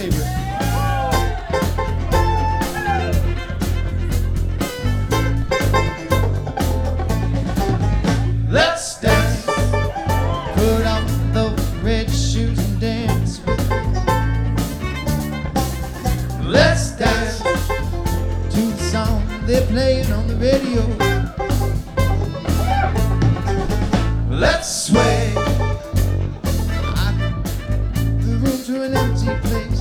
favorite. Let's dance. Put on those red shoes and dance with me. Let's dance to the song they're playing on the radio. Let's sway the room to an empty place.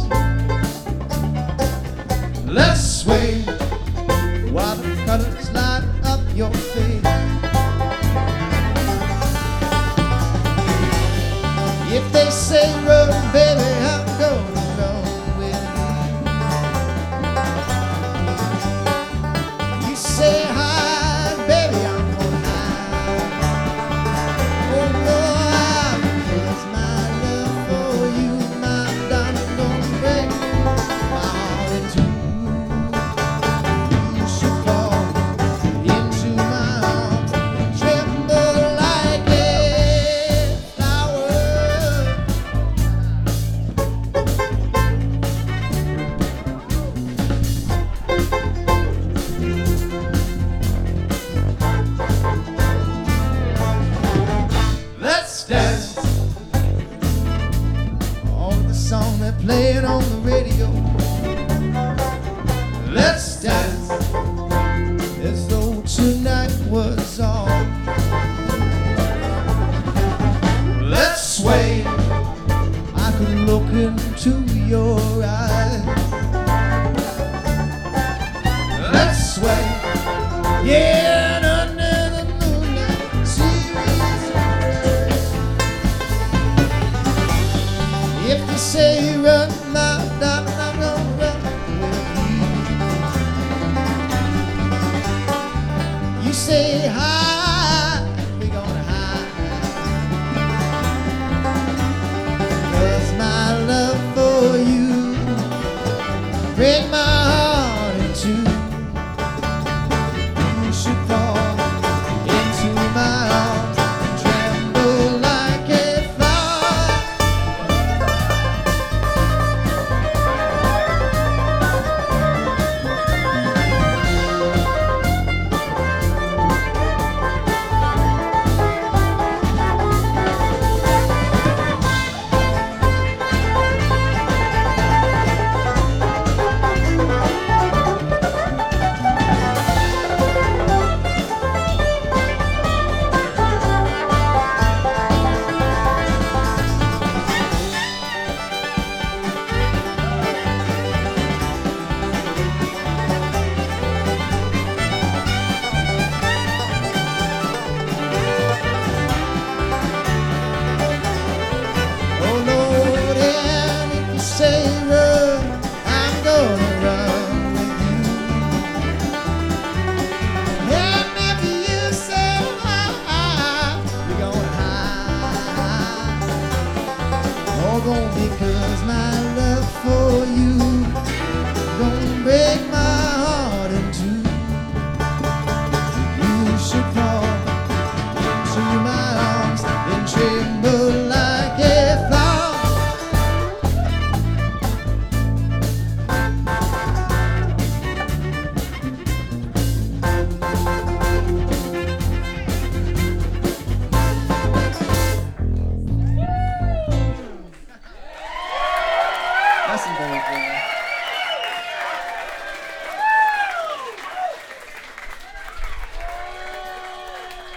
Let's sway while the colors light up your face. If they say run, baby, I'm gonna run with you. You say hi, baby, I'm gonna hide. Oh Lord, 'cause my love for you, my darling, gonna break my heart in two. You should fall into my arms, tremble like a flower. Let's dance. All the song they're playing on the radio. Let's dance as though tonight was all. Let's sway. I could look into your